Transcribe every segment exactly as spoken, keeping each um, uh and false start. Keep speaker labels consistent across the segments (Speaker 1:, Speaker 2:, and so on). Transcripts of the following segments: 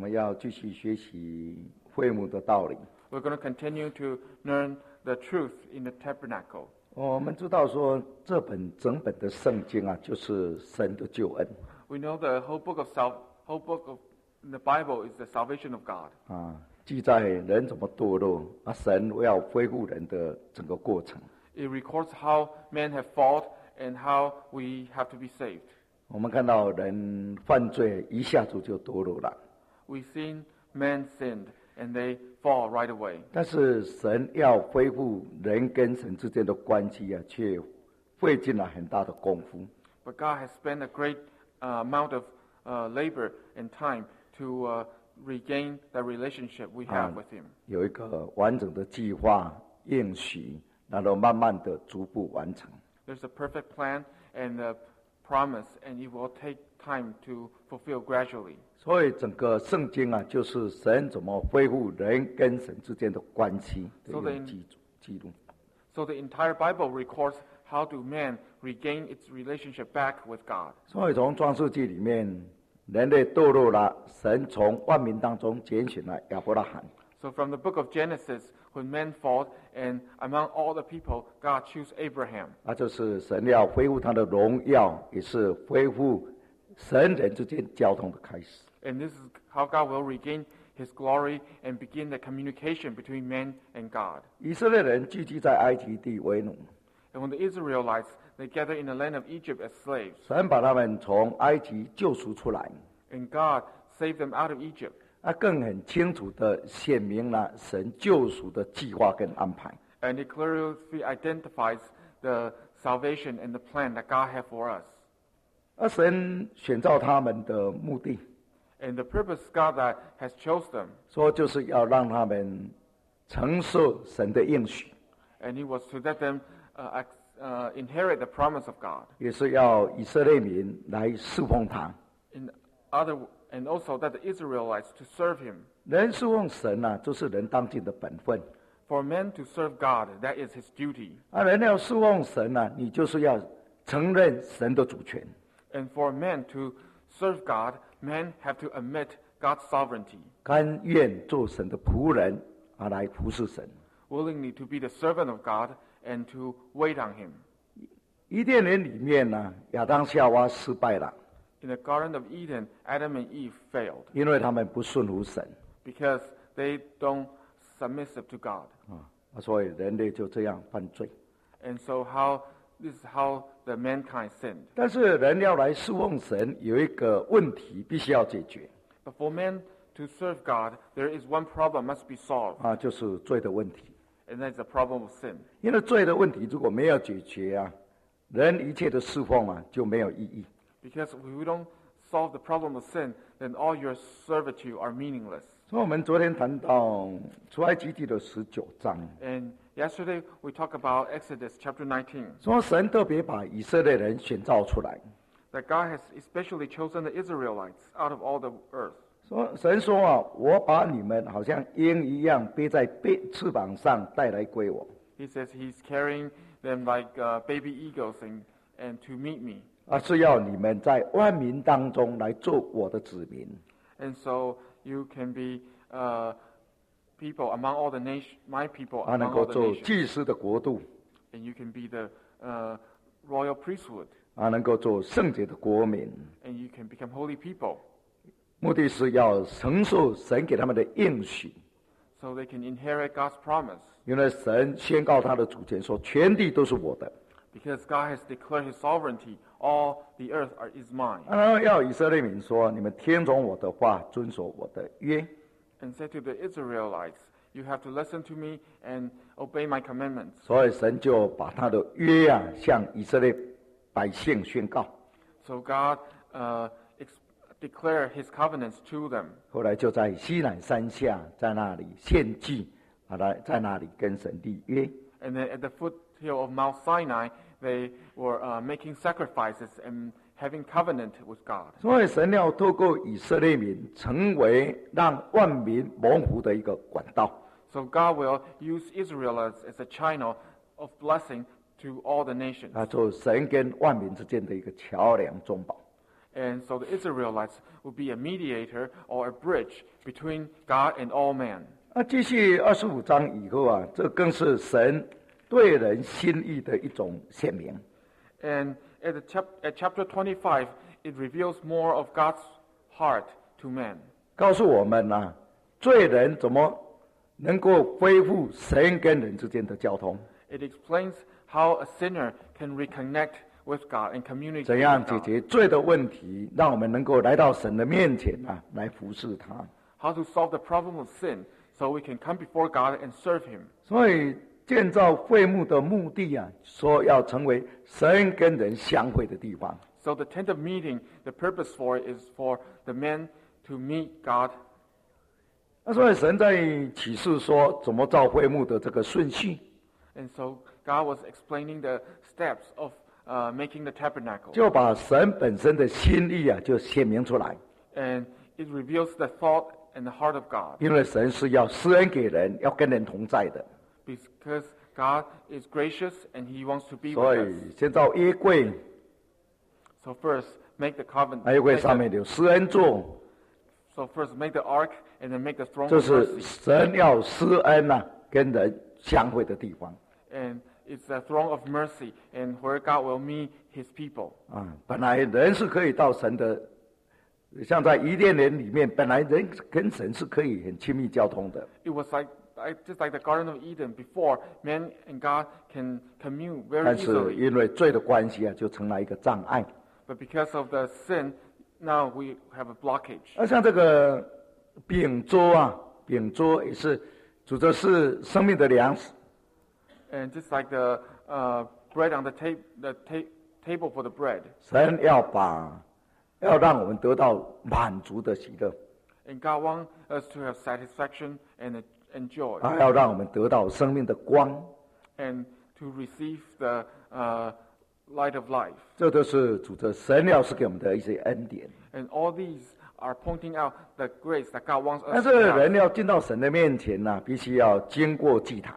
Speaker 1: 我们要继续学习会幕的道理。
Speaker 2: We're going to continue to learn the truth in the tabernacle.
Speaker 1: 我们知道说，这本整本的圣经啊，就是神的救恩
Speaker 2: We know the whole book of sal- whole book of in the Bible is the salvation of God.
Speaker 1: 啊，记载人怎么堕落啊，神要恢复人的整个过程。
Speaker 2: It records how men have fallen and how we have to be saved.
Speaker 1: 我们看到人犯罪一下子就堕落了，
Speaker 2: We've seen men sinned and they fall right away.
Speaker 1: 但是神要恢复人跟神之间的关系啊，却费尽了很大的功夫。
Speaker 2: But God has spent a great uh, amount of uh, labor and time to uh, regain the relationship we have with Him.
Speaker 1: 有一个完整的计划应许，然后慢慢的逐步完成。
Speaker 2: There's a perfect plan and a promise, and it will take time to fulfill gradually.
Speaker 1: 所以整个圣经啊，就是神怎么恢复人跟神之间的关系的一个记记录。
Speaker 2: So the entire Bible records how do man regain its relationship back with God.
Speaker 1: 所以从创世纪里面，人类堕落了，神从万民当中拣选了亚伯拉罕。
Speaker 2: So from the book of Genesis, when men fall, and among all the people, God chose Abraham.
Speaker 1: 那就是神要恢复他的荣耀，也是恢复神人之间交通的开始。
Speaker 2: And this is how God will regain His glory and begin the communication between man and God.
Speaker 1: 以色列人聚集在埃及地为奴，
Speaker 2: And when the Israelites, they gather in the land of Egypt as slaves,
Speaker 1: 神把他们从埃及救赎出来，
Speaker 2: and God saved them out of Egypt.
Speaker 1: 那更很清楚的显明了神救赎的计划跟安排。
Speaker 2: And it clearly identifies the salvation and the plan that God had for us.
Speaker 1: 而神选召他们的目的，
Speaker 2: And the purpose God that has chose them,
Speaker 1: 说就是要让他们承受神的应许，
Speaker 2: and He was to let them uh, ex- uh, inherit the promise of God.
Speaker 1: 也是要以色列民来侍奉他。
Speaker 2: In other, and also that the Israelites to serve Him.
Speaker 1: 人侍奉神啊，这是人当尽的本分。
Speaker 2: For men to serve God, that is His duty.
Speaker 1: 啊，人要侍奉神啊，你就是要承认神的主权。
Speaker 2: And for men to serve God, men have to admit God's sovereignty,
Speaker 1: 甘愿做神的仆人啊，来服侍神。
Speaker 2: willingly to be the servant of God and to wait on Him.
Speaker 1: 伊甸园里面呢、亚当夏娃失败了，
Speaker 2: In the Garden of Eden, Adam and Eve failed
Speaker 1: 因为他们不顺服神
Speaker 2: because they don't submissive to God.
Speaker 1: 啊，所以人类就这样犯罪。
Speaker 2: And so how this is how the mankind sinned.
Speaker 1: 但是人要来侍奉神，有一个问题必须要解决
Speaker 2: But for men to serve God, there is one problem must be solved,
Speaker 1: 啊，就是罪的问题。
Speaker 2: and that's the problem of sin.
Speaker 1: 因为罪的问题如果没有解决啊，人一切的侍奉啊就没有意义。
Speaker 2: Because if we don't solve the problem of sin, then all your servitude are meaningless.
Speaker 1: 所以我们昨天谈到出埃及记的十九章，
Speaker 2: And yesterday we talked about Exodus chapter nineteen,
Speaker 1: 说神特别把以色列人选召出来，
Speaker 2: that God has especially chosen the Israelites out of all the earth.
Speaker 1: 说神说啊，我把你们好像鹰一样背在背翅膀上带来归我。
Speaker 2: He says He's carrying them like uh, baby eagles and, and to meet me.
Speaker 1: 而是要你们在万民当中来做我的子民。
Speaker 2: And so you can be uh, people among all the nation, my people
Speaker 1: 啊，能
Speaker 2: among
Speaker 1: 够
Speaker 2: all the
Speaker 1: 做
Speaker 2: nations.
Speaker 1: 祭司的国度，
Speaker 2: And you can be the uh, royal priesthood.
Speaker 1: 啊，能够做圣洁的国民。
Speaker 2: And you can become holy people.
Speaker 1: 目的是要承受神给他们的应许，
Speaker 2: So they can inherit God's promise.
Speaker 1: 因为神宣告他的主权说，全地都是我的。
Speaker 2: Because God has declared His sovereignty, all the earth are, is mine.
Speaker 1: 然后要以色列民说，你们听从我的话，遵守我的约。
Speaker 2: And said to the Israelites, you have to listen to me and obey my commandments.
Speaker 1: 所以神就把他的约啊，向以色列百姓宣告。
Speaker 2: So God uh, ex- declared His covenants to them.
Speaker 1: 后来就在西乃山下，在那里献祭，啊，来在那里跟神立约。
Speaker 2: And then at the foothill of Mount Sinai, they were uh, making sacrifices and having covenant with God.
Speaker 1: 所以神要透过以色列民，成为让万民蒙福的一个管道。
Speaker 2: So God will use Israel as, as a channel of blessing to all the nations.
Speaker 1: 啊，做神跟万民之间的一个桥梁中保。
Speaker 2: And so the Israelites will be a mediator or a bridge between God and all men.
Speaker 1: 那继续二十五章以后啊，这更是神对人心意的一种显明。
Speaker 2: And at, the chap- at chapter twenty-five, it reveals more of God's heart to men.
Speaker 1: 告诉我们啊，罪人怎么能够恢复神跟人之间的交通？
Speaker 2: It explains how a sinner can reconnect with God and communicate
Speaker 1: 怎样
Speaker 2: with
Speaker 1: 解
Speaker 2: God.
Speaker 1: 决罪的问题，让我们能够来到神的面前啊，来服侍他。
Speaker 2: How to solve the problem of sin so we can come before God and serve Him.
Speaker 1: 所以建造会幕的目的啊，说要成为神跟人相会的地方。
Speaker 2: So the tent of meeting, the purpose for it is for the men to meet God.
Speaker 1: 那所以神在启示说怎么造会幕的这个顺序，
Speaker 2: And so God was explaining the steps of uh, making the tabernacle.
Speaker 1: 就把神本身的心意啊，就显明出来。
Speaker 2: And it reveals the thought and the heart of God.
Speaker 1: 因为神是要施恩给人，要跟人同在的，
Speaker 2: Because God is gracious and He wants to be
Speaker 1: 所
Speaker 2: with
Speaker 1: 以
Speaker 2: us.
Speaker 1: 先造约柜，
Speaker 2: So first, make the covenant.
Speaker 1: 那约柜
Speaker 2: make
Speaker 1: 上
Speaker 2: the-
Speaker 1: 面有施恩座，
Speaker 2: so first, make the ark and then make the throne
Speaker 1: 这
Speaker 2: of
Speaker 1: 是
Speaker 2: mercy.
Speaker 1: 神要施恩呐、啊，跟人相会的地方
Speaker 2: And it's the throne of mercy and where God will meet His people.
Speaker 1: 啊。本来人是可以到神的，像在伊甸园里面，本来人跟神是可以很亲密交通的，
Speaker 2: It was like, like just like the Garden of Eden before, man and God can commune very
Speaker 1: 但是
Speaker 2: easily.
Speaker 1: 因为罪的关系啊，就成了一个障碍。
Speaker 2: But because of the sin, now we have a blockage.
Speaker 1: 那像这个饼桌啊，饼桌也是主着是生命的粮食。
Speaker 2: And just like the uh, bread on the, ta- the ta- table for the bread,
Speaker 1: 神要把，要让我们得到满足的喜乐，
Speaker 2: and God wants us to have satisfaction and, and joy,
Speaker 1: 他要让我们得到生命的光，
Speaker 2: and to receive the uh, light of life.
Speaker 1: 这都是主着神要是给我们的一些恩典。
Speaker 2: And all these are pointing out the grace that God wants
Speaker 1: 但
Speaker 2: us
Speaker 1: 是
Speaker 2: to have.
Speaker 1: 人要进到神的面前呢、必须要经过祭坛，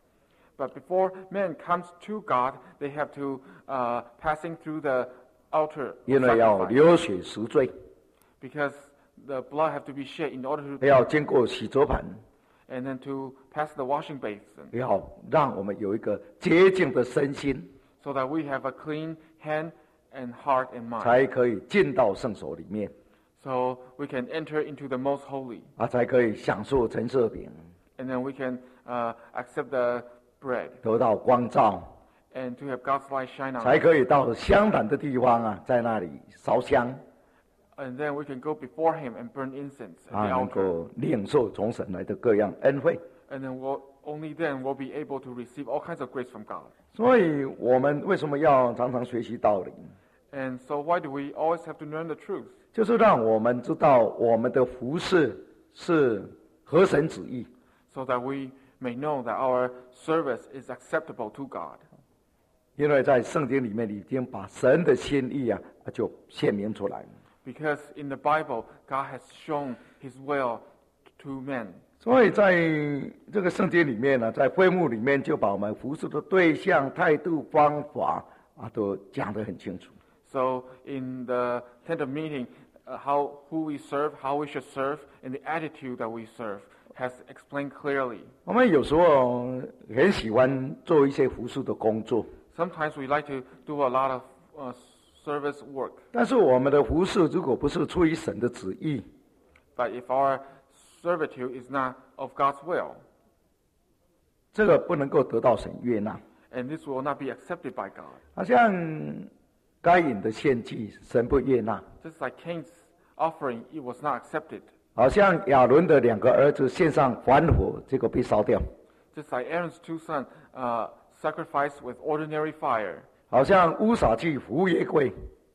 Speaker 2: But before man comes to God, they have to uh, passing through the altar of
Speaker 1: 因为要
Speaker 2: sacrifice,
Speaker 1: 流血赎罪，
Speaker 2: because the blood have to be shed in order to
Speaker 1: 要经过洗濯盆，
Speaker 2: and then to pass the washing basin,
Speaker 1: 要让我们有一个洁净的身心，
Speaker 2: so that we have a clean hand and heart and mind,
Speaker 1: 才可以进到圣所里面，
Speaker 2: so we can enter into the most holy,
Speaker 1: 啊，才可以享受陈设饼，
Speaker 2: and then we can uh, accept the bread,
Speaker 1: 得到光照，
Speaker 2: and to have God's light shine on
Speaker 1: 才
Speaker 2: us,
Speaker 1: 可以到香坛的地方啊，在那里烧香。
Speaker 2: and then we can go before Him and burn incense at
Speaker 1: 啊，
Speaker 2: the
Speaker 1: 能
Speaker 2: altar,
Speaker 1: 够领受从神来的各样恩惠。
Speaker 2: and then we'll, only then we'll be able to receive all kinds of grace from God.
Speaker 1: 所以我们为什么要常常学习道理？
Speaker 2: And so why do we always have to learn the truth?
Speaker 1: 就是让我们知道我们的服事是合神旨意，
Speaker 2: So that we may know that our service is acceptable to God.
Speaker 1: 因为在圣经里面已经把神的心意啊就显明出来。
Speaker 2: Because in the Bible, God has shown His will to men.
Speaker 1: 所以在这个圣经里面呢，在会幕里面就把我们服侍的对象、态度、方法啊都讲得很清楚。
Speaker 2: So in the tent of meeting, uh, how who we serve, how we should serve, and the attitude that we serve has explained clearly.
Speaker 1: 我们有时候很喜欢做一些服侍的工作，
Speaker 2: Sometimes we like to do a lot of uh, service work,
Speaker 1: 但是我们的服侍如果不是出于神的旨意，
Speaker 2: but if our servitude is not of God's will,
Speaker 1: 这个不能够得到神悦纳。
Speaker 2: and this will not be accepted by God.
Speaker 1: 好像该隐的献祭，神不悦纳；
Speaker 2: Just like Cain's offering, it was not accepted.
Speaker 1: 好像亚伦的两个儿子献上燔火，结果被烧掉；
Speaker 2: Just like Aaron's two sons uh, sacrificed with ordinary fire,
Speaker 1: 好像乌撒去扶约柜，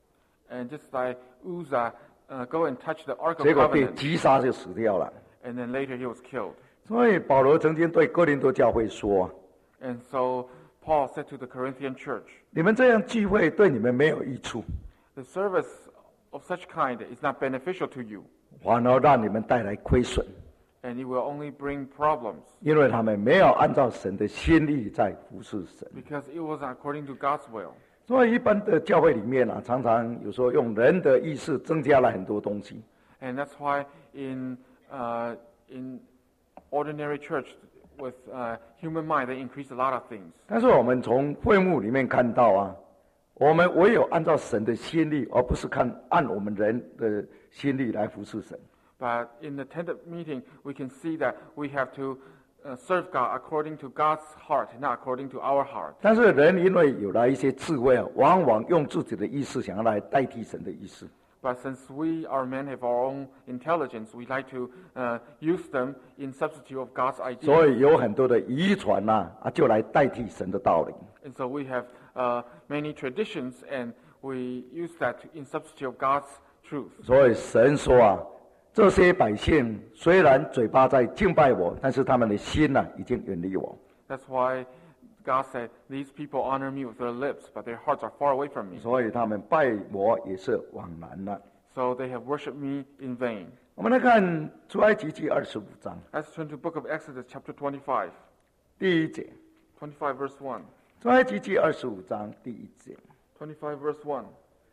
Speaker 2: and just like Uzzah uh, go and touch the Ark of
Speaker 1: 结果被
Speaker 2: Covenant,
Speaker 1: 击杀就死掉了。
Speaker 2: and then later he was killed.
Speaker 1: 所以保罗曾经对哥林多教会说：
Speaker 2: And so Paul said to the Corinthian church,
Speaker 1: 你们这样聚会对你们没有益处，
Speaker 2: the service of such kind is not beneficial to you,
Speaker 1: 反而让你们带来亏损，
Speaker 2: and it will only bring problems,
Speaker 1: 因为他们没有按照神的心意在服侍神。
Speaker 2: because it was according to God's will.
Speaker 1: 所以一般的教会里面啊，常常有时候用人的意识增加了很多东西。
Speaker 2: And that's why in uh, in ordinary church with uh, human mind, they increase a lot of things.
Speaker 1: 但是我们从会幕里面看到啊，我们唯有按照神的心意，而不是看按我们人的心意来服侍神。
Speaker 2: But in the tent of meeting, we can see that we have to uh, serve God according to God's heart, not according to our heart.
Speaker 1: 但是人因为有了一些智慧啊，往往用自己的意识想要来代替神的意识。
Speaker 2: But since we, our men, have our own intelligence, we like to uh, use them in substitute of God's
Speaker 1: 所
Speaker 2: ideas.
Speaker 1: 以有很多的遗传呐、啊，就来代替神的道理。
Speaker 2: And so we have uh, many traditions, and we use that to, in substitute of God's truth.
Speaker 1: 所以神说啊，这些百姓虽然嘴巴在敬拜我，但是他们的心呐、啊，已经远离我。
Speaker 2: That's why God said, "These people honor me with their lips, but their hearts are far away from me."
Speaker 1: 所以他们拜我也是枉然了。
Speaker 2: So they have worshipped me in vain.
Speaker 1: 我们来看出埃及记二十五章
Speaker 2: Let's turn to the book of Exodus, chapter twenty-five.
Speaker 1: 第一节。
Speaker 2: twenty-five, verse one.
Speaker 1: 出埃及记二十五章第一节，
Speaker 2: twenty-five, verse one.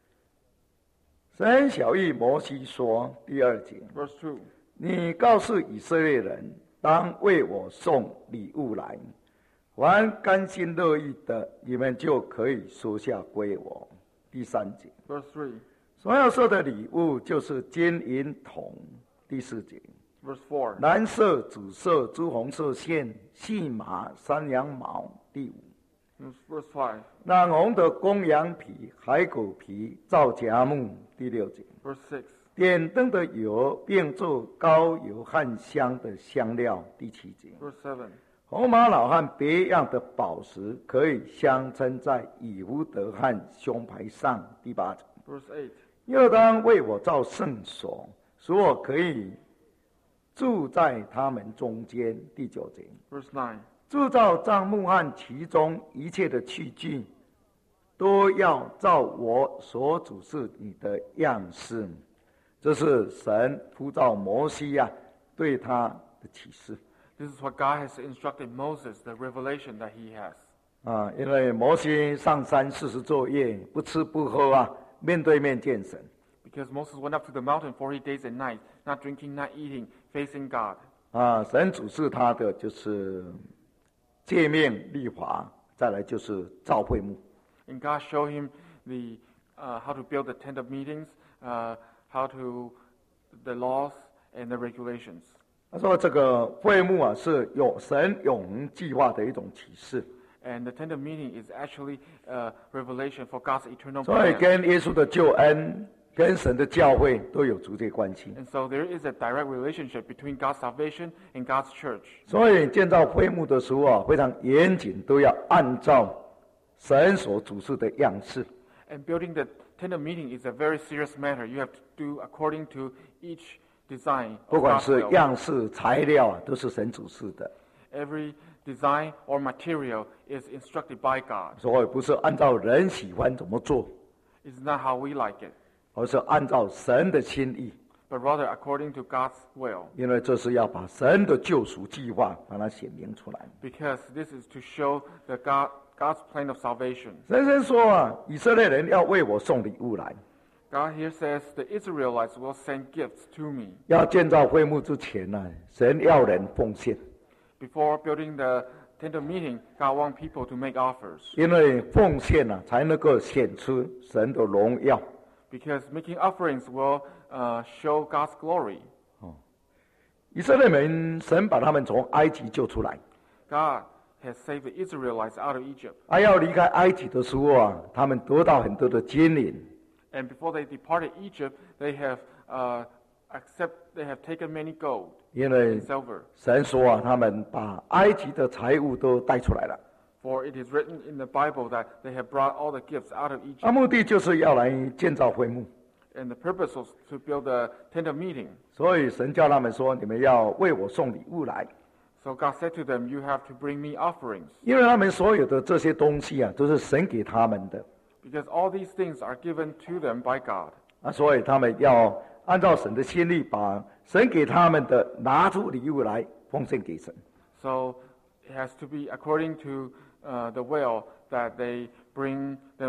Speaker 1: 神晓谕摩西说，第二节，
Speaker 2: Verse two.
Speaker 1: 你告诉以色列人，当为我送礼物来，凡甘心乐意的，你们就可以收下归我。第三节，
Speaker 2: Verse three.
Speaker 1: 所要收的礼物就是金银铜。第四节，
Speaker 2: Verse four.
Speaker 1: 蓝色、紫色、朱红色线、细麻、山羊毛。第五，
Speaker 2: Verse five.
Speaker 1: 染红的公羊皮、海狗皮、皂荚木。第六节，
Speaker 2: Verse six.
Speaker 1: 点灯的油，并做膏油和香的香料。第七节，
Speaker 2: Verse seven.
Speaker 1: 红玛瑙和别样的宝石可以镶嵌在以弗得和胸牌上。第八节，
Speaker 2: Verse eight.
Speaker 1: 又当为我造圣所，使我可以住在他们中间。第九节，
Speaker 2: Verse nine.
Speaker 1: 铸造帐幕和其中一切的器具，都要照我所指示你的样式。这是神呼召摩西啊，对他的启示。
Speaker 2: This is what God has instructed Moses, the revelation that he has.
Speaker 1: 啊，因为摩西上山四十昼夜，不吃不喝啊，面对面见神。
Speaker 2: Because Moses went up to the mountain forty days and nights, not drinking, not eating, facing God.
Speaker 1: 啊，神指示他的就是诫命律法，再来就是造会幕。
Speaker 2: And God showed him the uh, how to build the tent of meetings, uh, how to the laws and the regulations.
Speaker 1: 他说这个会幕啊，是有神永恒计划的一种启示，
Speaker 2: And the tent of meeting is actually a revelation for God's eternal
Speaker 1: 所以
Speaker 2: plan.
Speaker 1: 跟耶稣的救恩、跟神的教会都有直接关系。
Speaker 2: And so there is a direct relationship between God's salvation and God's church.
Speaker 1: 所以建造会幕的时候啊，非常严谨，都要按照神所指示的样式。
Speaker 2: And building the tent of meeting is a very serious matter. You have to do according to each design
Speaker 1: 不
Speaker 2: of
Speaker 1: 管
Speaker 2: God's
Speaker 1: 是
Speaker 2: will.
Speaker 1: 样式、材料啊，都是神指示的，
Speaker 2: Every design or material is instructed by God.
Speaker 1: 所以不是按照人喜欢怎么做，
Speaker 2: It's not how we like it,
Speaker 1: 而是按照神的心意，
Speaker 2: but rather according to God's will.
Speaker 1: 因为这是要把神的救赎计划把它显明出来。
Speaker 2: Because this is to show the God, God's plan of salvation.
Speaker 1: 神神说啊，以色列人要为我送礼物来。
Speaker 2: God here says the Israelites will send gifts to me.
Speaker 1: 要建造会幕之前呢、啊，神要人奉献，
Speaker 2: Before building the tent of meeting, God wants people to make offers.
Speaker 1: 因为奉献呢、啊，才能够显出神的荣耀。
Speaker 2: Because making offerings will uh, show God's glory.
Speaker 1: 以色列人，神把他们从埃及救出来，
Speaker 2: God has saved the Israelites out of Egypt.
Speaker 1: 还要离开埃及的时候啊，他们得到很多的金银。
Speaker 2: And before they departed Egypt, they have uh, accept, they have taken many gold
Speaker 1: 因为
Speaker 2: and silver.
Speaker 1: 神说啊，他们把埃及的财物都带出来了，
Speaker 2: For it is written in the Bible that they have brought all the gifts out of
Speaker 1: 那
Speaker 2: Egypt.
Speaker 1: 目的就是要来建造会幕。
Speaker 2: And the purpose was to build the tent of meeting.
Speaker 1: 所以神叫他们说：“你们要为我送礼物来，
Speaker 2: So God said to them, "You have to bring me offerings."
Speaker 1: 因为他们所有的这些东西啊，都是神给他们的
Speaker 2: Because all these things are given to them by God.
Speaker 1: 啊，所以他们要按照神的心意，把神给他们的拿出礼物来奉献给神。
Speaker 2: So it has to be according to uh, the will that they bring them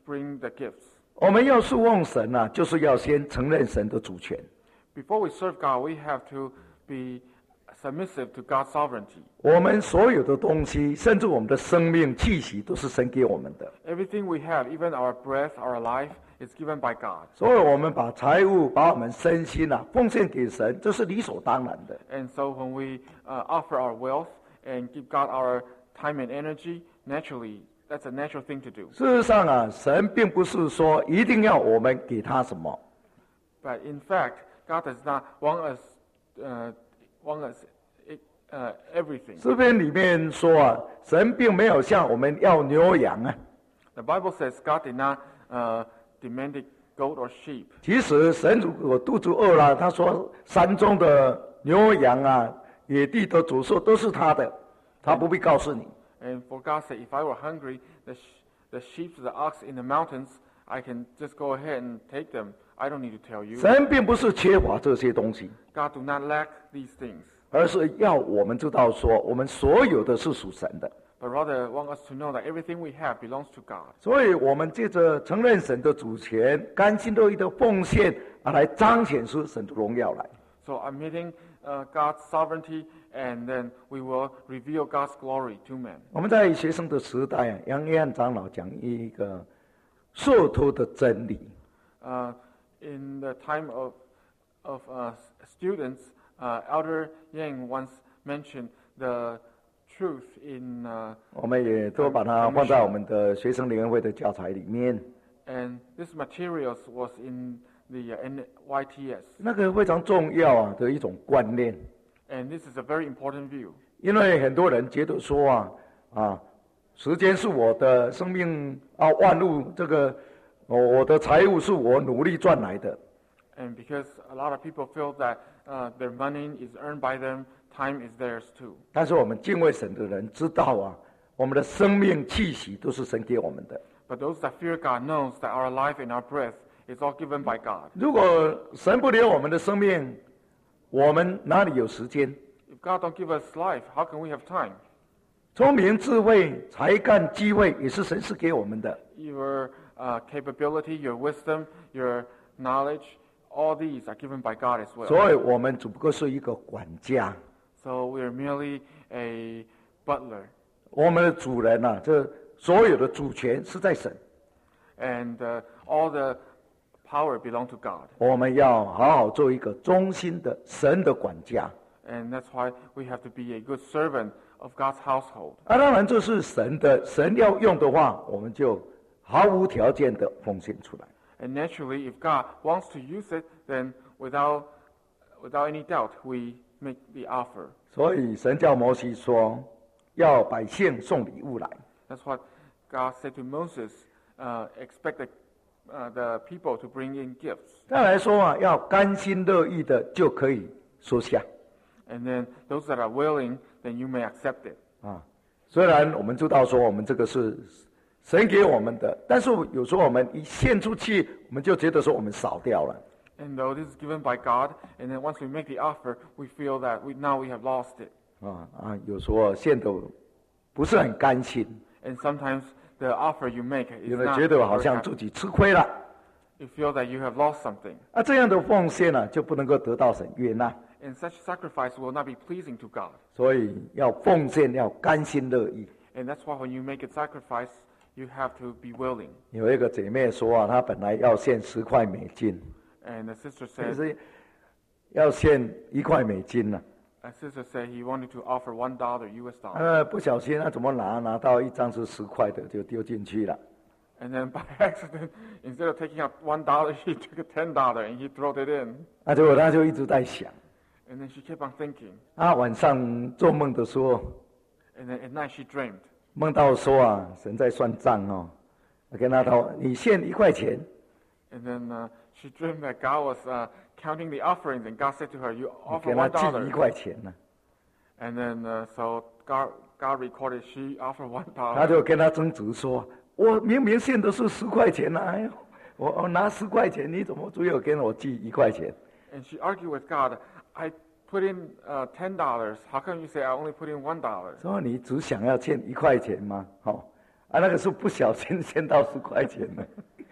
Speaker 2: bring the gifts.
Speaker 1: 我们要侍奉神啊，就是要先承认神的主权。
Speaker 2: Before we serve God, we have to be submissive to God's sovereignty.
Speaker 1: 我们所有的东西，甚至我们的生命气息，都是神给我们的。
Speaker 2: Everything we have, even our breath, our life, is given by God.
Speaker 1: 所以，我们把财物、把我们身心啊奉献给神，这是理所当然的。
Speaker 2: And so when we uh, offer our wealth and give God our time and energy, naturally, that's a natural thing to do.
Speaker 1: 事实上啊，神并不是说一定要我们给他什么，
Speaker 2: But in fact, God does not want us, uh, want us uh, everything.
Speaker 1: 诗篇里面说啊，神并没有向我们要牛羊啊。
Speaker 2: The Bible says God did not uh, demand a goat or sheep.
Speaker 1: 其实神如果肚子饿了，他说山中的牛羊啊、野地的走兽都是他的，他不必告诉你。
Speaker 2: And for God said, if I were hungry, the, sh- the sheep, the ox in the mountains, I can just go ahead and take them. I don't need to tell you.
Speaker 1: 神并不是缺乏这些东西，
Speaker 2: God do not lack these things,
Speaker 1: 而是要我们知道说，我们所有的是属神的。
Speaker 2: but rather want us to know that everything we have belongs to God.
Speaker 1: 所以，我们借着承认神的主权、甘心乐意的奉献啊，来彰显出神的荣耀来。
Speaker 2: So admitting uh, God's sovereignty, and then we will reveal God's glory to men.
Speaker 1: 我们在学生的时代啊，杨约翰长老讲一个受托的真理。
Speaker 2: Uh, in the time of, of uh, students, uh, Elder Yang once mentioned the truth in, uh,
Speaker 1: 我们也都把它放在我们的学生联会的教材里面。
Speaker 2: and this materials was in the uh, N Y T S.
Speaker 1: 那个非常重要啊的一种观念，
Speaker 2: And this is a very important view.
Speaker 1: 因为很多人觉得说啊啊，时间是我的，生命啊，万物这个，哦，我的财物是我努力赚来的。
Speaker 2: And because a lot of people feel that uh, their money is earned by them, time is theirs too.
Speaker 1: 但是我们敬畏神的人知道啊，我们的生命气息都是神给我们的。
Speaker 2: But those that fear God knows that our life and our breath is all given by God.
Speaker 1: 如果神不留我们的生命，我们哪里有时间？
Speaker 2: If God don't give us life, how can we have time?
Speaker 1: 聪明、智慧、才干、机会也是神是给我们的。
Speaker 2: Your uh, capability, your wisdom, your knowledge, all these are given by God as well.
Speaker 1: 所以我们只不过是一个管家，
Speaker 2: So we are merely a butler.
Speaker 1: 我们的主人啊，这所有的主权是在神。
Speaker 2: And uh, all the power belong to God.
Speaker 1: 我们要好好做一个忠心的神的管家。
Speaker 2: And that's why we have to be a good servant of God's household.
Speaker 1: 啊，当然这是神的，神要用的话，我们就毫无条件的奉献出来。
Speaker 2: And naturally, if God wants to use it, then without, without any doubt, we make the offer.
Speaker 1: 所以神叫摩西说，要百姓送礼物来。
Speaker 2: That's what God said to Moses, uh, expect the, uh, the people to bring in gifts.
Speaker 1: 再来说啊，要甘心乐意的就可以收下
Speaker 2: And then those that are willing, then you may accept it.
Speaker 1: 啊。虽然我们知道说我们这个是神给我们的，但是有时候我们一献出去，我们就觉得说我们少掉了。
Speaker 2: And though this is given by God, and then once we make the offer, we feel that we, now we have lost it.
Speaker 1: 啊啊，有时候献的不是很甘心，
Speaker 2: And sometimes the offer you make is
Speaker 1: 有人
Speaker 2: not
Speaker 1: 觉得好
Speaker 2: very
Speaker 1: 像
Speaker 2: happy.
Speaker 1: 自己吃亏了。
Speaker 2: You feel that you have lost something.
Speaker 1: 啊，这样的奉献呢、就不能够得到神悦纳。
Speaker 2: And such sacrifice will not be pleasing to God.
Speaker 1: 所以要奉献，要甘心乐意。
Speaker 2: And that's why when you make a sacrifice, you have to be willing.
Speaker 1: 有一个姐妹说啊，她本来要献十块美金，
Speaker 2: And the sister
Speaker 1: 就
Speaker 2: said,
Speaker 1: 是要献一块美金呢、
Speaker 2: a sister said he wanted to offer one dollar U S
Speaker 1: 啊。
Speaker 2: dollar.
Speaker 1: 呃，不小心他怎么拿拿到一张是十块的，就丢进去了。
Speaker 2: And then by accident, instead of taking out one dollar, he took a ten dollar and he threw it in.
Speaker 1: 那结果他就一直在想，
Speaker 2: And then she kept on thinking.
Speaker 1: 啊，晚上做梦的时候，
Speaker 2: And then at night she dreamed.
Speaker 1: 梦到说啊，神在算账哦，我跟他说，你献一块钱，
Speaker 2: And then uh, she dreamed that God was uh, counting the offerings, and God said to her, "You
Speaker 1: 你
Speaker 2: offer
Speaker 1: 给他
Speaker 2: one
Speaker 1: 寄
Speaker 2: dollar."
Speaker 1: 一块钱呢、
Speaker 2: And then uh, so God God recorded she offered one
Speaker 1: 他
Speaker 2: dollar.
Speaker 1: 就跟他争执说，我明明献的是十块钱呐、哎呦，我我拿十块钱，你怎么只有跟我寄一块钱？
Speaker 2: And she argued with God. I put in uh, ten dollars. How come you say I only put in one dollar?
Speaker 1: 说你只想要欠一块钱吗？好、 啊，那个是不小心先到十块钱的。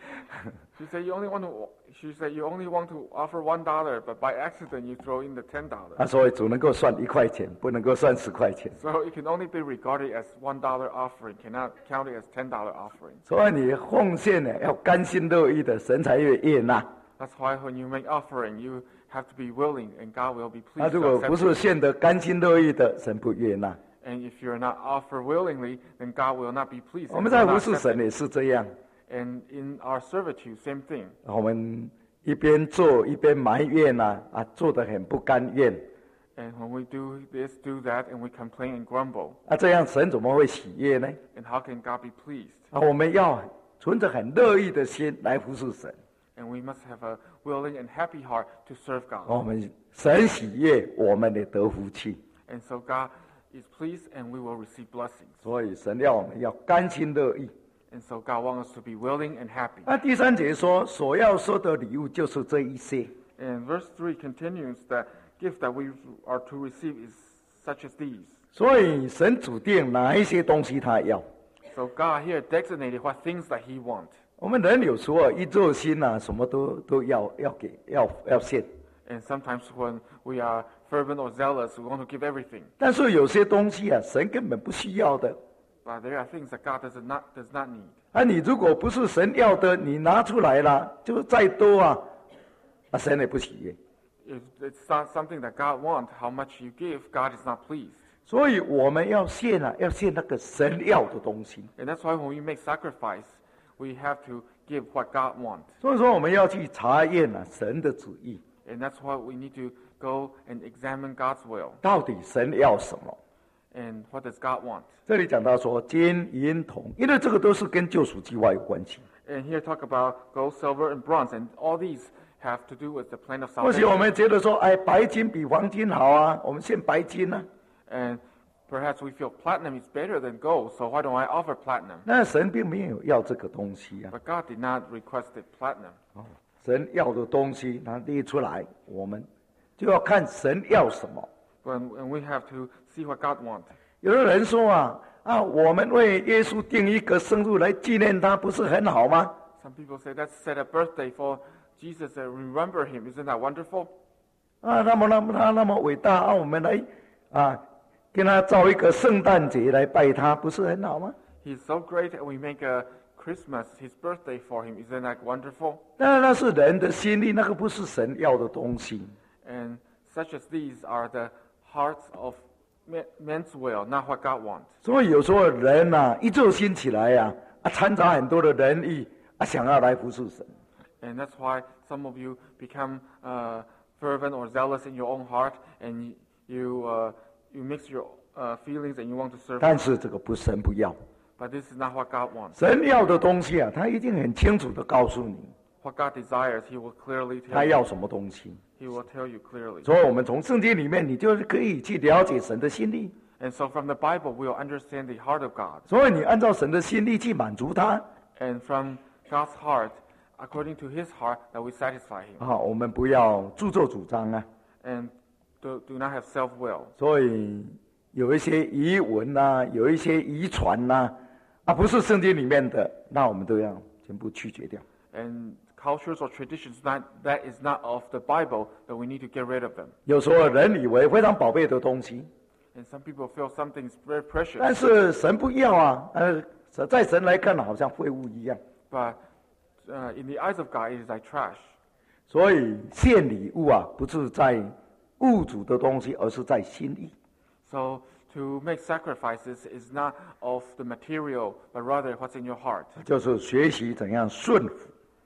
Speaker 2: She said you only want to. She said you only want to offer one dollar, but by accident you throw in the ten dollars.
Speaker 1: 啊，所以只能够算一块钱，不能够算十块钱。
Speaker 2: So it can only be regarded as one dollar offering, cannot count it as ten dollar offering.
Speaker 1: 所以你奉献呢，要甘心乐意的，神才会悦纳。
Speaker 2: That's why when you make offering, you have to be willing, and God will be
Speaker 1: 那
Speaker 2: pleased
Speaker 1: 如
Speaker 2: to
Speaker 1: 果不
Speaker 2: accept
Speaker 1: 是
Speaker 2: it.
Speaker 1: 献得甘心乐意的，神不悦纳。
Speaker 2: And if you're not offer willingly, then God will not be pleased.
Speaker 1: 我
Speaker 2: and
Speaker 1: 们
Speaker 2: will
Speaker 1: 在
Speaker 2: not
Speaker 1: 服侍
Speaker 2: accept
Speaker 1: 神
Speaker 2: it.
Speaker 1: 也是这样，
Speaker 2: And in our servitude, same thing.
Speaker 1: 我们一边做一边埋怨呐、啊，啊，做得很不甘愿。
Speaker 2: And when we do this, do that, and we complain and grumble,
Speaker 1: 啊，这样神怎么会喜悦呢？
Speaker 2: and how can God be pleased?
Speaker 1: 啊，我们要存着很乐意的心来服侍神。
Speaker 2: And we must have a willing and happy heart to serve God.
Speaker 1: 我们神喜悦，我们也得福气。
Speaker 2: And so God is pleased, and we will receive blessings.
Speaker 1: 所以神要我们要甘心乐意。
Speaker 2: And so God wants us to be willing and happy.
Speaker 1: 那第三节说，所要收的礼物就是这一些。
Speaker 2: And verse three continues that gift that we are to receive is such as these.
Speaker 1: 所以神指定哪一些东西他要。
Speaker 2: So God here designated what things that He wants.
Speaker 1: 我们人有时候一热心啊，什么都都要要给要要献。
Speaker 2: And sometimes when we are fervent or zealous, we want to give everything.
Speaker 1: 但是有些东西啊，神根本不需要的。
Speaker 2: But there are things that God does not does not need.
Speaker 1: 啊，你如果不是神要的，你拿出来了，就再多啊，啊，神也不喜悦。
Speaker 2: If it's not something that God wants, how much you give, God is not pleased.
Speaker 1: 所以我们要献啊，要献那个神要的东西。
Speaker 2: And that's why when we make sacrifice, we have to give what God wants.
Speaker 1: 所以说，我们要去查验啊，神的旨意，
Speaker 2: And that's why we need to go and examine God's will.
Speaker 1: 到底神要什么？
Speaker 2: And what does God want?
Speaker 1: 这里讲到说金银铜，因为这个都是跟救赎计划有关系。
Speaker 2: And here talk about gold, silver, and bronze. And all these have to do with the plan of
Speaker 1: 或许我
Speaker 2: salvation.
Speaker 1: 们觉得说，哎，白金比黄金好啊，我们献白金啊。
Speaker 2: And perhaps we feel platinum is better than gold, so why don't I offer platinum?
Speaker 1: 那神并没有要这个东西啊，
Speaker 2: But God did not request it platinum.
Speaker 1: 神要的东西他列出来，我们就要看神要什么。
Speaker 2: But, and we have to see what God wants.
Speaker 1: 有的人说啊啊，我们为耶稣定一个生日来纪念他，不是很好吗？
Speaker 2: Some people say let's set a birthday for Jesus and remember him. Isn't that wonderful?
Speaker 1: 啊，那么那么他那么伟大啊，我们来啊，跟他造一个圣诞节来拜他，不是很好吗？
Speaker 2: He's so great, and we make a Christmas, his birthday for him. Isn't that wonderful?
Speaker 1: 当然那是人的心意，那个不是神要的东西。
Speaker 2: And such as these are the hearts of men- men's will, not what God wants.
Speaker 1: 所以有时候人呐、啊，一热心起来呀、啊，啊，掺杂很多的人意啊，想要来服侍神。
Speaker 2: And that's why some of you become uh, fervent or zealous in your own heart, and you uh, you mix your uh, feelings and you want to serve.
Speaker 1: 但是这个不神不要，
Speaker 2: But this is not what God wants.
Speaker 1: 神要的东西啊，他一定很清楚的告诉你，
Speaker 2: What God desires, He will clearly
Speaker 1: 他
Speaker 2: tell
Speaker 1: 要
Speaker 2: you.
Speaker 1: 什么东西。
Speaker 2: He will tell you clearly.
Speaker 1: 所以，我们从圣经里面，你就是可以去了解神的心意。
Speaker 2: And so from the Bible, we'll understand the heart of God.
Speaker 1: 所以，你按照神的心意去满足他。
Speaker 2: And from God's heart, according to His heart, that we satisfy Him.
Speaker 1: 好，我们不要自作主张啊。
Speaker 2: And do, do not have self-will.
Speaker 1: 所以，有一些遗文呐、有一些遗传呐、啊，不是圣经里面的，那我们都要全部拒绝掉。
Speaker 2: And cultures or traditions not, that is not of the Bible, that we need to get rid of them.
Speaker 1: 有时候人以为非常宝贝的东西，
Speaker 2: And some people feel something is very precious.
Speaker 1: 但是神不要啊，呃，在神来看好像废物一样。
Speaker 2: But uh, in the eyes of God, it is like trash.
Speaker 1: 所以献礼物啊，不是在物主的东西，而是在心意。
Speaker 2: So to make sacrifices is not of the material, but rather what's in your heart.
Speaker 1: 就是学习怎样顺服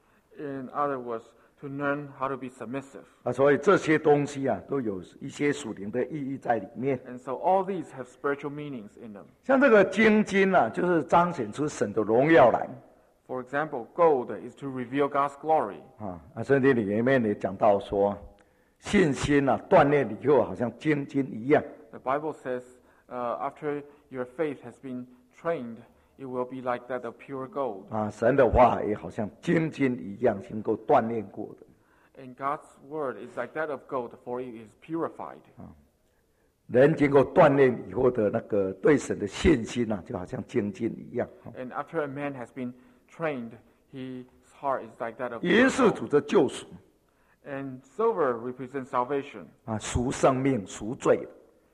Speaker 2: In other words, to learn how to be submissive.
Speaker 1: 啊，所以这些东西啊，都有一些属灵的意义在里面。
Speaker 2: And so all these have spiritual meanings in them.
Speaker 1: 像这个金金啊，就是彰显出神的荣耀来
Speaker 2: For example, gold is to reveal God's glory.
Speaker 1: 啊。啊，圣经里面也讲到说，信心啊，锻炼以后好像金金一样。
Speaker 2: The Bible says, uh, after your faith has been trained, it will be like that of pure gold.
Speaker 1: 啊，神的话也好像金金一样，经过锻炼过的。
Speaker 2: And God's word is like that of gold, for it is purified.
Speaker 1: 人经过锻炼以后的那个对神的信心啊，就好像精进一样。
Speaker 2: And after a man has been trained, his heart is like that of
Speaker 1: 银是
Speaker 2: gold.
Speaker 1: 主的救赎
Speaker 2: And silver represents salvation,
Speaker 1: 啊，赎生命、赎罪。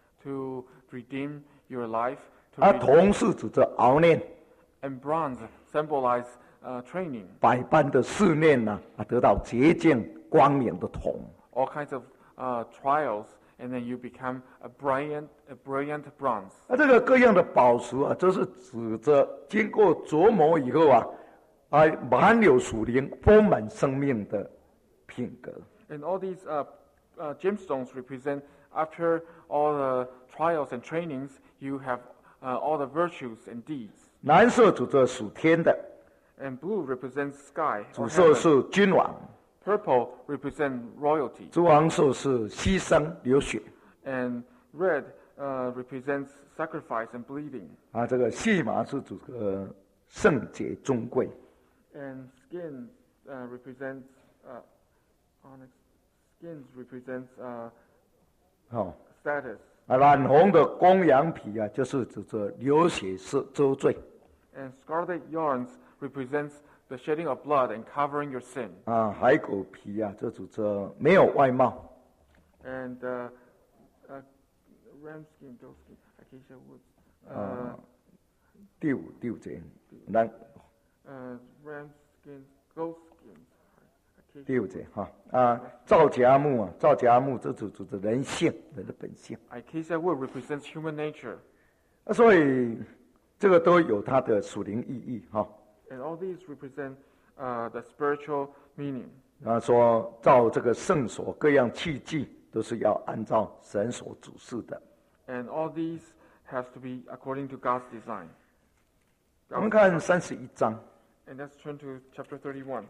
Speaker 2: to redeem your life. To
Speaker 1: 而
Speaker 2: redeem,
Speaker 1: 铜是指着熬炼，
Speaker 2: and bronze symbolize uh, training.
Speaker 1: 百般的试炼呢、啊，得到洁净光明的铜。
Speaker 2: All kinds of uh, trials, and then you become a brilliant, a brilliant bronze.
Speaker 1: 那这个各样的宝石啊，这是指着经过琢磨以后啊，啊，满有属灵丰满生命的品格。
Speaker 2: And all these uh, uh, gemstones represent, after all the trials and trainings, you have uh, all the virtues and deeds.
Speaker 1: 蓝色指着属天的，
Speaker 2: And blue represents sky
Speaker 1: 主
Speaker 2: or
Speaker 1: 色
Speaker 2: heaven.
Speaker 1: 是君王，
Speaker 2: Purple represents royalty.
Speaker 1: 朱黄色是牺牲流血。
Speaker 2: And red uh, represents sacrifice and bleeding.
Speaker 1: 啊，这个细麻是指个圣洁尊贵。
Speaker 2: And skin uh, represents uh, onyx. Skins represents uh,
Speaker 1: 哦，
Speaker 2: status.
Speaker 1: 啊，染红的公羊皮啊，就是指着流血是遮罪。
Speaker 2: And scarlet yarns represents the shedding of blood and covering your sin.
Speaker 1: 啊，海狗皮啊，就指着没有外貌。
Speaker 2: And uh, uh, ram skin, goat skin, acacia wood. Uh,
Speaker 1: 第五第五节，蓝
Speaker 2: uh, ram skin, goat skin. Acacia
Speaker 1: 第五节哈啊，皂荚木啊，皂荚木这指指着人性，人的本性。
Speaker 2: Acacia wood represents human nature.
Speaker 1: 啊，所以这个都有它的属灵意义哈。
Speaker 2: And all these represent uh, the spiritual meaning.
Speaker 1: 啊，说造这个圣所各样器具，都是要按照神所指示的。
Speaker 2: And all these has to be according to God's design.
Speaker 1: 我们看三十一章，
Speaker 2: And let's turn to chapter thirty-one.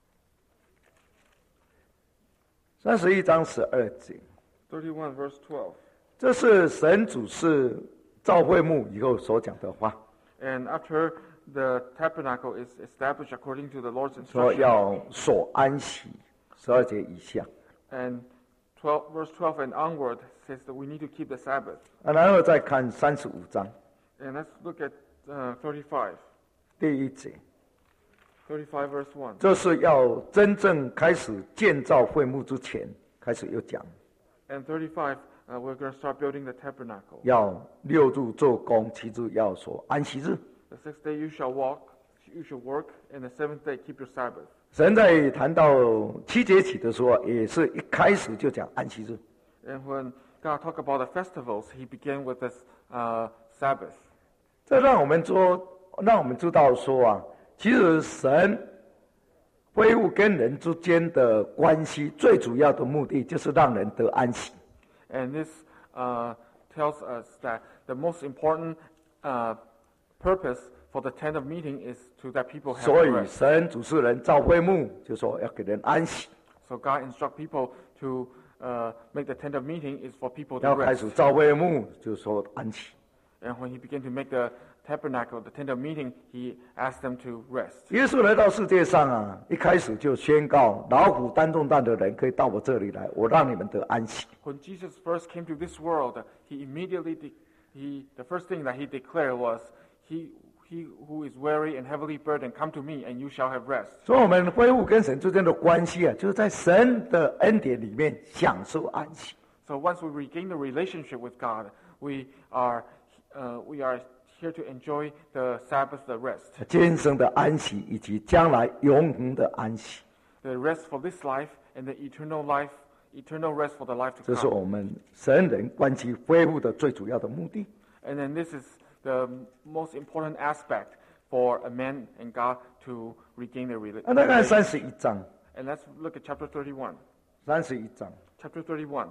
Speaker 1: 三十一章十二节，
Speaker 2: thirty-one verse twelve.
Speaker 1: 这是神主是造会幕以后所讲的话，
Speaker 2: And after the tabernacle is established according to the Lord's
Speaker 1: 说
Speaker 2: instruction.
Speaker 1: 要守安息。十二节以下，
Speaker 2: And twelve, verse twelve and onward says that we need to keep the Sabbath.
Speaker 1: 啊，然后再看三十五章
Speaker 2: And let's look at uh, thirty-five.
Speaker 1: 第一节，
Speaker 2: thirty-five verse one.
Speaker 1: 这是要真正开始建造会幕之前，开始又讲，
Speaker 2: And thirty-five, uh, we're going to start building the tabernacle.
Speaker 1: 要六日做工，七日要守安息日。
Speaker 2: The sixth day you shall walk, you shall work, and the seventh day keep your Sabbath.
Speaker 1: 神在谈到七节起的时候，也是一开始就讲安息日。
Speaker 2: And when God talked about the festivals, he began with this uh, Sabbath.
Speaker 1: 这让我们说，让我们知道说啊，其实神恢复跟人之间的关系，最主要的目的就是让人得安息。
Speaker 2: And this uh, tells us that the most important uh, purpose for the tent of meeting is to that people have
Speaker 1: 所以
Speaker 2: rest.
Speaker 1: 神主持人造会幕，就说要给人安息，
Speaker 2: So God instruct people to uh, make the tent of meeting is for people to
Speaker 1: 要开始
Speaker 2: rest.
Speaker 1: 造会幕，就说安息。
Speaker 2: And when he began to make the tabernacle, the tent of meeting, he asked them to rest.
Speaker 1: 耶稣来到世界上啊，一开始就宣告：老虎担重担的人可以到我这里来，我让你们得安息。
Speaker 2: When Jesus first came to this world, he immediately, de- he, the first thing that he declared was, he, he who is weary and heavily burdened, come to me and you shall have rest.
Speaker 1: 所以，我们恢复跟神之间的关系啊，就是在神的恩典里面享受安息。
Speaker 2: So once we regain the relationship with God, we are, uh, we are here to enjoy the Sabbath, the rest.
Speaker 1: 今生的安息以及将来永恒的安息，
Speaker 2: The rest for this life and the eternal life, eternal rest for the life
Speaker 1: 这
Speaker 2: to
Speaker 1: 是
Speaker 2: come.
Speaker 1: 我们神人关系恢复的最主要的目的。
Speaker 2: And then this is the most important aspect for a man and God to regain their rela-
Speaker 1: 那再看
Speaker 2: relationship.
Speaker 1: 三十一章，
Speaker 2: And let's look at chapter thirty-one.
Speaker 1: 三十一章
Speaker 2: Chapter thirty-one,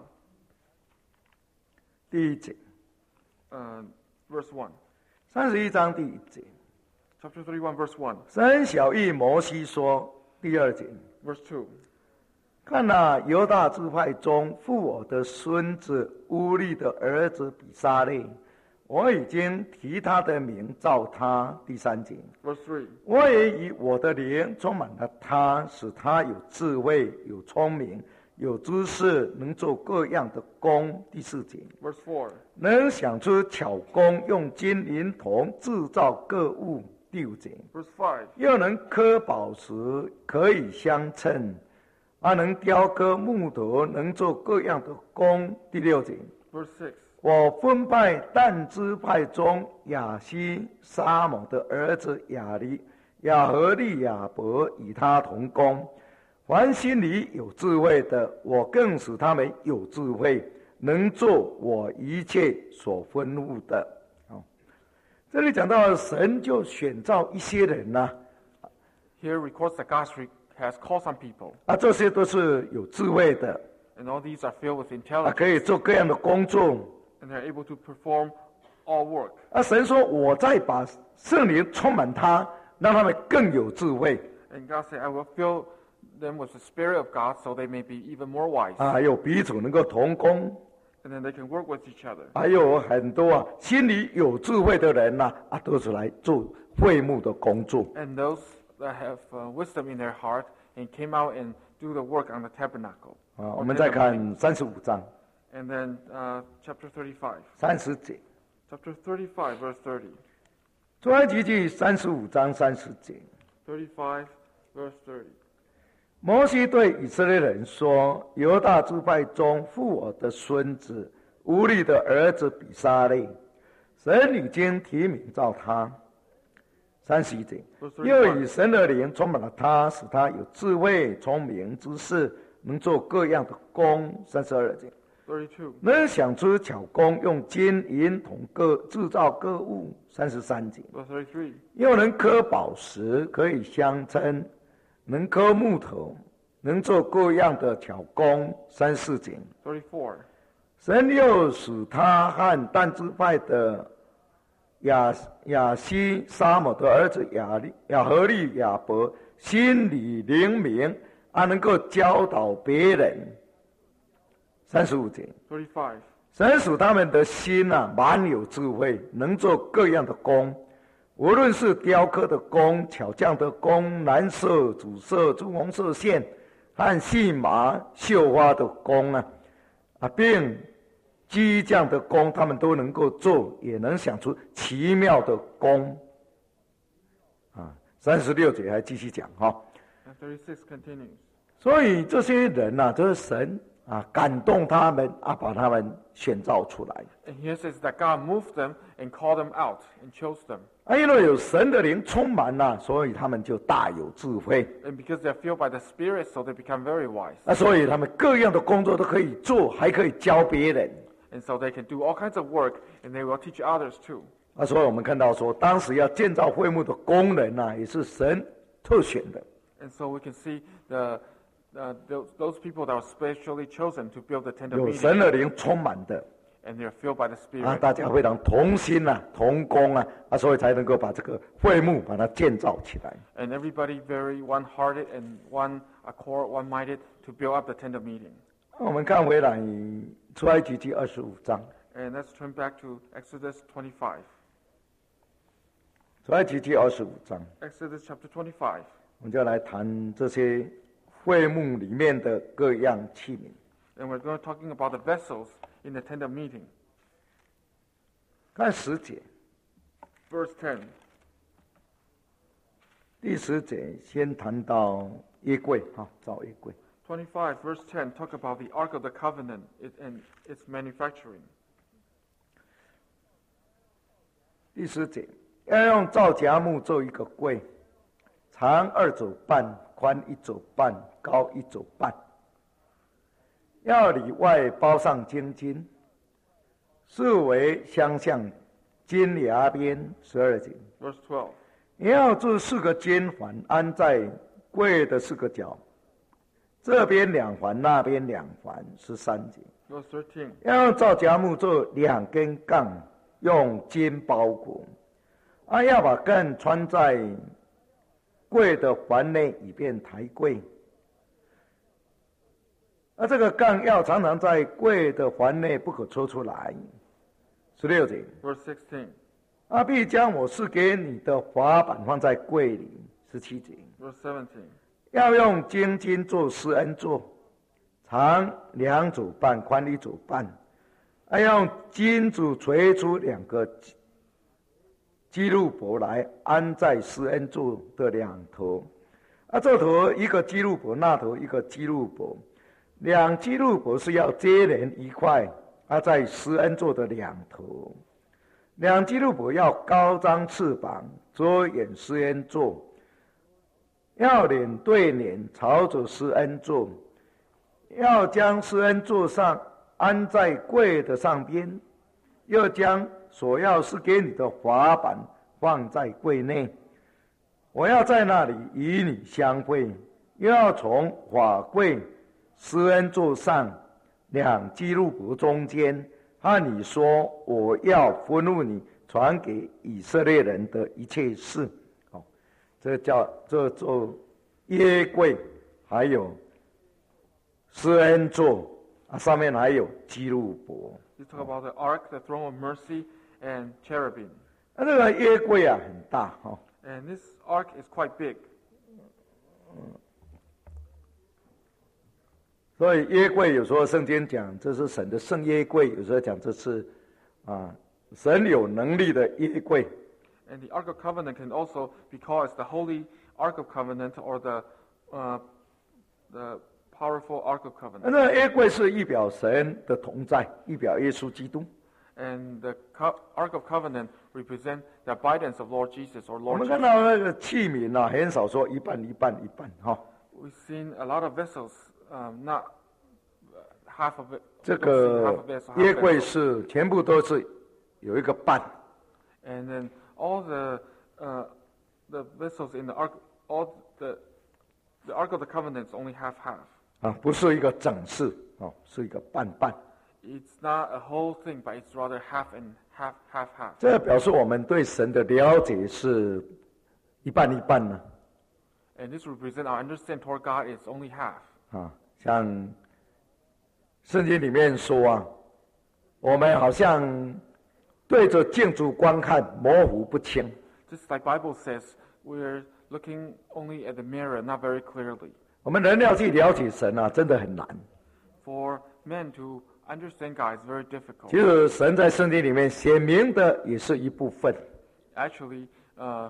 Speaker 1: 第一节，
Speaker 2: uh, verse one.
Speaker 1: 三十一章第一节，
Speaker 2: Chapter thirty-one, verse one.
Speaker 1: 神晓谕摩西说，第二节，
Speaker 2: Verse two.
Speaker 1: 看哪，犹大支派中父我的孙子乌利的儿子比沙列，我已经提他的名召他。第三节，
Speaker 2: Verse three.
Speaker 1: 我也以我的灵充满了他，使他有智慧、有聪明、 有知识，能做各样的工。第四节，
Speaker 2: Verse four.
Speaker 1: 能想出巧工，用金银铜制造各物。第五节，
Speaker 2: Verse five.
Speaker 1: 又能刻宝石，可以相称，啊，能雕刻木头，能做各样的工。第六节，
Speaker 2: Verse six.
Speaker 1: 我分派但支派中亚西沙某的儿子亚利亚和利亚伯与他同工，凡心里有智慧的，我更使他们有智慧，能做我一切所吩咐的。哦，这里讲到神就选召一些人呐、啊，
Speaker 2: Here records that God has called some people,
Speaker 1: 啊，这些都是有智慧的，
Speaker 2: and all these are filled with
Speaker 1: 啊，
Speaker 2: intelligence,
Speaker 1: 可以做各样的工作。
Speaker 2: and they're able to perform all work.
Speaker 1: 啊，神说，我再把圣灵充满他，让他们更有智慧。
Speaker 2: And God said, I will fill them with the Spirit of God so they may be even more wise,
Speaker 1: 啊，还有彼此能够同工，
Speaker 2: and then they can work with each other.
Speaker 1: 还有很多啊，心里有智慧的人呐、啊，啊，都是来做会幕的工作。
Speaker 2: And those that have uh, wisdom in their heart and came out and do the work on the tabernacle.
Speaker 1: 啊，
Speaker 2: or
Speaker 1: 我们再
Speaker 2: tent of
Speaker 1: 看
Speaker 2: meeting.
Speaker 1: 三十五章
Speaker 2: And then uh, chapter thirty-five.
Speaker 1: 三十节，
Speaker 2: Chapter thirty-five, verse thirty.
Speaker 1: 出埃及记三十五章三十节，
Speaker 2: thirty-five, verse thirty.
Speaker 1: 摩西对以色列人说：“犹大支派中负我的孙子乌利的儿子比沙利，神已经提名召他。”三十一节，又以神的灵充满了他，使他有智慧、聪明、知识，能做各样的工。三十二节，
Speaker 2: thirty-two.
Speaker 1: 能想出巧工，用金银铜各制造各物。三十三节，
Speaker 2: Verse thirty-three.
Speaker 1: 又能刻宝石，可以相称，能刻木头，能做各样的巧工。三十四节，
Speaker 2: thirty-four.
Speaker 1: 神又使他和但支派的亚亚西沙姆的儿子亚利亚和利亚伯心里灵明，啊，能够教导别人。三十五节，
Speaker 2: thirty-five.
Speaker 1: 神使他们的心啊满有智慧，能做各样的工，无论是雕刻的工、巧匠的工、蓝色、紫色、朱红色线和细麻绣花的工啊，啊，并机匠的工，他们都能够做，也能想出奇妙的工。啊，三十六节还继续讲哈、哦，
Speaker 2: And thirty-six continues.
Speaker 1: 所以这些人呐、啊，这是神啊感动他们啊，把他们选召出来。
Speaker 2: And here says that God moved them and called them out and chose them.
Speaker 1: 啊，因为有神的灵充满了、啊，所以他们就大有智慧。
Speaker 2: And because they're filled by the Spirit, so they become very wise.
Speaker 1: 啊，所以他们各样的工作都可以做，还可以教别人。
Speaker 2: And so they can do all kinds of work, and they will teach others too.
Speaker 1: 啊，所以我们看到说，当时要建造会幕的工人呐、啊，也是神特选的。
Speaker 2: And so we can see the, uh, those, those people that were specially chosen to build the tent of
Speaker 1: 有
Speaker 2: meeting,
Speaker 1: 神的灵充满的
Speaker 2: and they're filled by the
Speaker 1: 啊，
Speaker 2: Spirit.
Speaker 1: 大家非常同心啊，同工啊，啊，所以才能够把这个会幕把它建造起来。
Speaker 2: And everybody very one-hearted and one accord, one-minded to build up the tent of meeting.
Speaker 1: 我们看回来出埃及记二十五章，
Speaker 2: And let's turn back to Exodus twenty-five.
Speaker 1: 出埃及记二十五章，
Speaker 2: Exodus chapter twenty-five.
Speaker 1: 我们就来谈这些会幕里面的各样器皿。
Speaker 2: And we're going to talking about the vessels in the tent of meeting.
Speaker 1: 看十节，
Speaker 2: Verse ten.
Speaker 1: 第十节先谈到约柜哈，造约柜。
Speaker 2: twenty-five, verse ten, talk about the Ark of the Covenant it, and its manufacturing.
Speaker 1: 第十节要用皂荚木做一个柜，长二肘半，宽一肘半，高一肘半。要里外包上金金，四围相向，金牙边十二节。
Speaker 2: Verse twelve.
Speaker 1: 也要做四个金环安在柜的四个角，这边两环，那边两环，十三节。
Speaker 2: Verse thirteen.
Speaker 1: 要用皂荚木做两根杠，用金包裹，啊，要把杠穿在柜的环内，以便抬柜。啊，这个杠要常常在柜的环内，不可抽出来。十六节。
Speaker 2: Verse sixteen.
Speaker 1: 啊，必将我赐给你的法版放在柜里。十七节。
Speaker 2: Verse seventeen.
Speaker 1: 要用金金做施恩座， 长两肘半，宽一肘半，还要用金子锤出两个基路伯来，安在施恩座的两头。啊，这头一个基路伯，那头一个基路伯，两基路伯是要接连一块，啊，在施恩座的两头。两基路伯要高张翅膀，遮掩施恩座，要脸对脸朝着施恩座，要将施恩座上安在柜的上边，又将所要是给你的法版放在柜内。我要在那里与你相会，又要从法柜施恩座上两基路伯中间和你说，我要吩咐你传给以色列人的一切事。哦，这叫这做约柜，还有施恩座啊，上面还有基路伯。
Speaker 2: You talk about the ark, the throne of mercy, and cherubim.
Speaker 1: 那这个约柜啊很大哈。哦
Speaker 2: And this ark is quite big.
Speaker 1: 所以约柜有时候圣经讲这是神的圣约柜，有时候讲这是啊神有能力的约柜。
Speaker 2: And the Ark of Covenant can also be called as the Holy Ark of Covenant or the uh, the powerful Ark of Covenant.
Speaker 1: 那约柜是预表神的同在，预表耶稣基督。
Speaker 2: And the co- Ark of Covenant represent the abidance of Lord Jesus or
Speaker 1: 我
Speaker 2: Lord
Speaker 1: 们
Speaker 2: Jesus.
Speaker 1: 看到那个器皿啊，很少说一半一半一半哈。
Speaker 2: We've seen a lot of vessels, um, not half of it.
Speaker 1: 这
Speaker 2: we don't see half
Speaker 1: 个
Speaker 2: of it, so
Speaker 1: 约
Speaker 2: half
Speaker 1: 柜
Speaker 2: vessels.
Speaker 1: 是全部都是有一个半。
Speaker 2: And then all the uh, the vessels in the ark, all the the Ark of the Covenant is only half half.
Speaker 1: 啊，不是一个整式哦，是一个半半。
Speaker 2: It's not a whole thing, but it's rather half and half, half, half.
Speaker 1: 这表示我们对神的了解是一半一半呢。
Speaker 2: And this represents our understanding toward God is only half.
Speaker 1: 啊，像圣经里面说啊，我们好像对着镜子观看，模糊不清。
Speaker 2: Just like Bible says, we're looking only at the mirror, not very clearly.
Speaker 1: 我们人要去了解神啊，真的很难。
Speaker 2: For men to understand God is very difficult.
Speaker 1: 其实神在圣经里面显明的也是一部分，
Speaker 2: Actually, uh,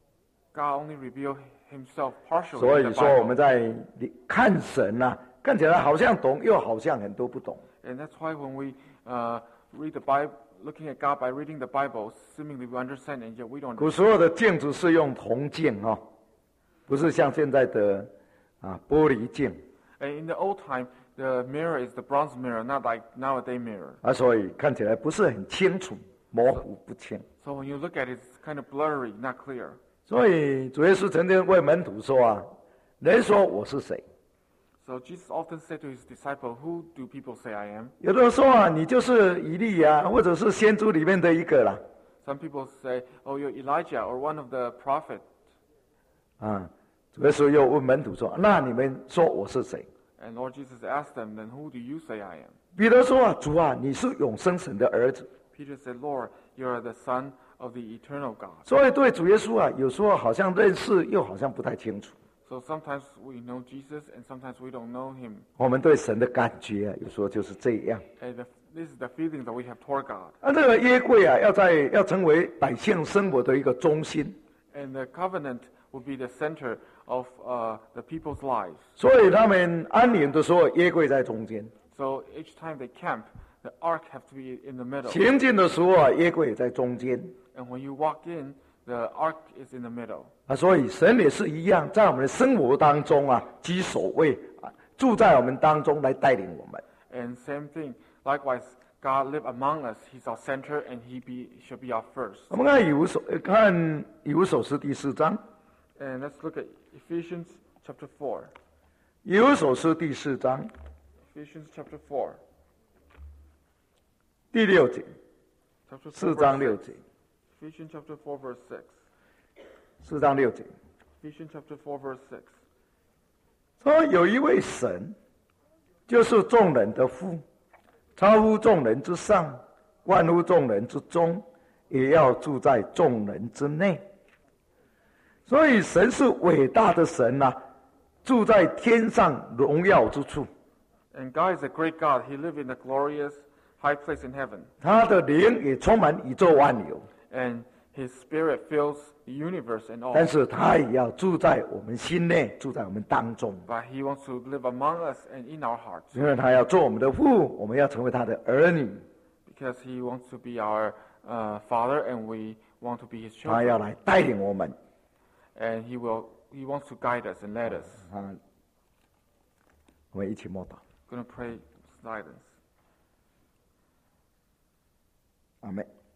Speaker 2: God only revealed Himself partially
Speaker 1: 所
Speaker 2: in
Speaker 1: 以
Speaker 2: the
Speaker 1: 说我
Speaker 2: Bible.
Speaker 1: 们在看神啊，看起来好像懂，又好像很多不懂。
Speaker 2: And that's why when we uh, read the Bible, looking at God by reading the Bible, seemingly we understand, and yet we don't.
Speaker 1: 古时候的镜子是用铜镜哦，不是像现在的啊玻璃镜
Speaker 2: And in the old time, the mirror is the bronze mirror, not like nowadays mirror.
Speaker 1: 啊，所以看起来不是很清楚，模糊不清。
Speaker 2: So when you look at it, it's kind of blurry, not clear.
Speaker 1: 所以主耶稣曾经为门徒说啊，人说我是谁？
Speaker 2: So Jesus often said to his disciple, "Who do people say I am?"
Speaker 1: 有的人说啊，你就是以利亚，或者是先知里面的一个啦。
Speaker 2: Some people say, "Oh, you're Elijah or one of the prophets."
Speaker 1: 啊，主耶稣又问门徒说，那你们说我是谁？
Speaker 2: And Lord Jesus asked them, "Then who do you say I am?"
Speaker 1: 彼得说啊，主啊，你是永生神的儿子。
Speaker 2: Peter said, "Lord, you are the Son of the eternal God."
Speaker 1: 所以对主耶稣啊，有时候好像认识，又好像不太清楚。
Speaker 2: So sometimes we know Jesus, and sometimes we don't know Him.
Speaker 1: 我们对神的感觉啊，有时候就是这样。
Speaker 2: And the, this is the feeling that we have toward God.
Speaker 1: 啊，这个约柜啊，要在要成为百姓生活的一个中心，
Speaker 2: And the covenant will be the center of uh, the people's lives.
Speaker 1: 所以他们安营的时候，约柜在中间；
Speaker 2: So each time they camp, the ark have to be in the middle.
Speaker 1: 行进的时候啊，约柜也在中间。
Speaker 2: And when you walk in, the ark is in the middle.
Speaker 1: 啊，所以神也是一样，在我们的生活当中啊，居首位啊，住在我们当中来带领我们。
Speaker 2: And same thing, likewise, God live among us. He's our center, and He be should be our first.
Speaker 1: 我们看以弗所，呃看以弗所书第四章，
Speaker 2: And let's look at Ephesians chapter four.
Speaker 1: 以弗所书第四章
Speaker 2: Ephesians chapter four.
Speaker 1: 第六节，
Speaker 2: Chapter four,
Speaker 1: 四章
Speaker 2: verse
Speaker 1: 六
Speaker 2: six.
Speaker 1: 节，
Speaker 2: Ephesians chapter four, verse six.
Speaker 1: 四章六节，
Speaker 2: Ephesians chapter four, verse six.
Speaker 1: 说有一位神，就是众人的父，超乎众人之上，万乎众人之中，也要住在众人之内。所以神是伟大的神呐、啊，住在天上荣耀之处。
Speaker 2: And God is a great God. He lives in a glorious high place in heaven.
Speaker 1: 他的灵也充满宇宙万有，
Speaker 2: And His Spirit fills the universe and all.
Speaker 1: 但是他也要住在我们心内，住在我们当中。
Speaker 2: But He wants to live among us and in our hearts.
Speaker 1: 因为他要做我们的父，我们要成为他的儿女。
Speaker 2: Because He wants to be our uh, Father and we want to be His
Speaker 1: 他要
Speaker 2: children.
Speaker 1: 来带领我们。
Speaker 2: And He will. He wants to guide us and lead us.
Speaker 1: 啊，我们一起默祷。
Speaker 2: I'm going to pray silence.
Speaker 1: 阿门。